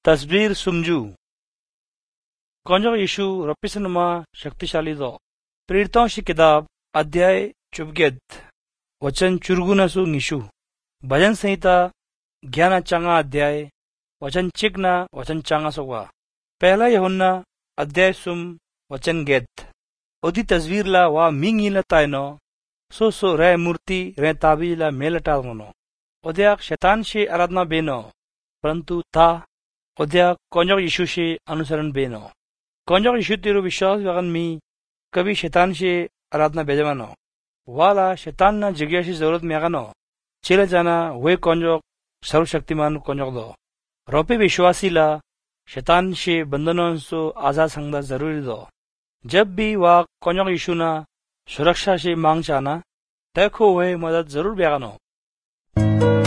तस्वीर सुमजू कौंजो यीशु रपिसनमा शक्तिशाली दो प्रेरितों की किताब अध्याय चुबगेद वचन चुरगुनसु निशु भजन संहिता ज्ञान चांगा अध्याय वचन चिकना वचन चांगा सोवा पहला यूहन्ना अध्याय सुम वचन गेद ओदी तस्वीर ला वा मिंगी ला तायनो सो रे मूर्ति रे ताबी ला मेलटा मोनो ओद्या शैतान से आराधना बेनो परंतु था ओद्या कौंजो यीशु से अनुसरण बेनो कौंजो यीशु तेरो विश्वास वगन मी कभी शैतान से आराधना बेजवानो वाला शैतान ना जगह से जरूरत में आगानो चले जाना वे कौंजो सर्वशक्तिमान कौंजो दो रोपे विश्वासी ला शैतान से बंधनों से आजाद संगदा जरूरी दो जब भी वह कौंजो यीशु ना सुरक्षा से मांग चाना देखो वह मदद जरूर बेगानो